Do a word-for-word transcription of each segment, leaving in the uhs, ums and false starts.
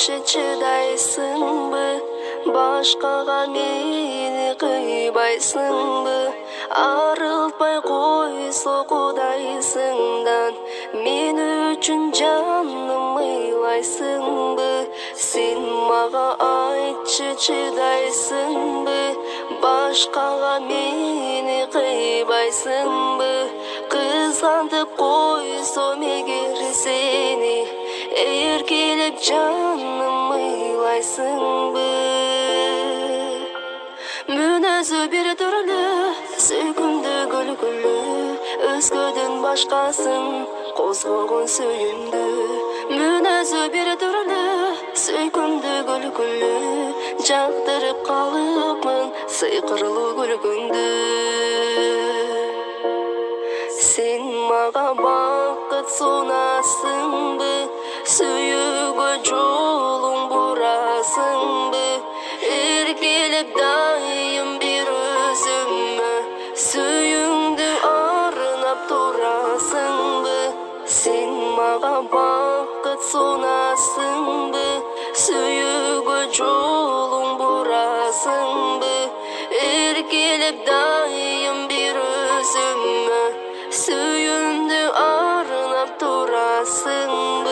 айтчы, чыдайсыңбы? Башкага мени кыйбайсыңбы? Арылтпай койсо Кудайсыңдан, мен үчүн жаным ыйлайсыңбы? Сен мага айтчы, чыдайсыңбы? Башкага мени кыйбайсыңбы? Кызгантып койсом эгер сени, эркелеп жаным ыйлайсыңбы? Мүнөзү бир түрлүү, сүйкүмдүү күлкүлүү, өзгөдөн башкасын козгогон сүйүндү. Мүнөзү бир түрлүү, сүйкүмдүү күлкүлүү, жактырып калыпмын сыйкырлуу күлкүңдү. Сен мага бакыт сунасыңбы? Сүйүүгө жолуң бурасыңбы? Эркелеп дайым бир өзүмө сүйүүңдү арнап турасыңбы? Сен мага бакыт сунасыңбы? Сүйүүгө жолуң бурасыңбы? Эркелеп дайым бир өзүмө сүйүүңдү арнап турасыңбы?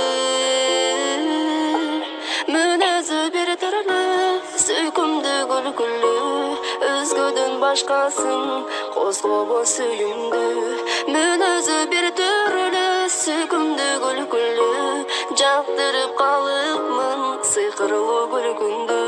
Мүнөзү бир түрлүү, сүйкүмдүү күлкүлүү, өзгөдөн башкасын козгобон сүйүндү. Мүнөзү бир түрлүү, сүйкүмдүү күлкүлүү, жактырып калыпмын сыйкырлуу күлкүңдү.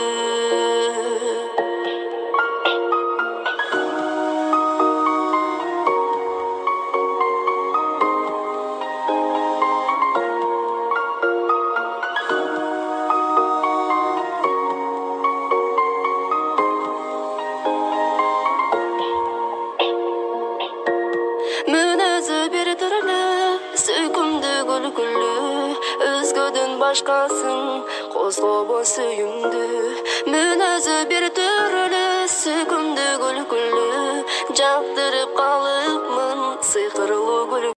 Мүнөзү бир түрлүү, сүйкүмдүү күлкүлүү, өзгөдөн башкасын козгобон сүйүндү. Мүнөзү бир түрлүү, сүйкүмдүү күлкүлүү, жактырып калыпмын сыйкырлуу күлкүңдү.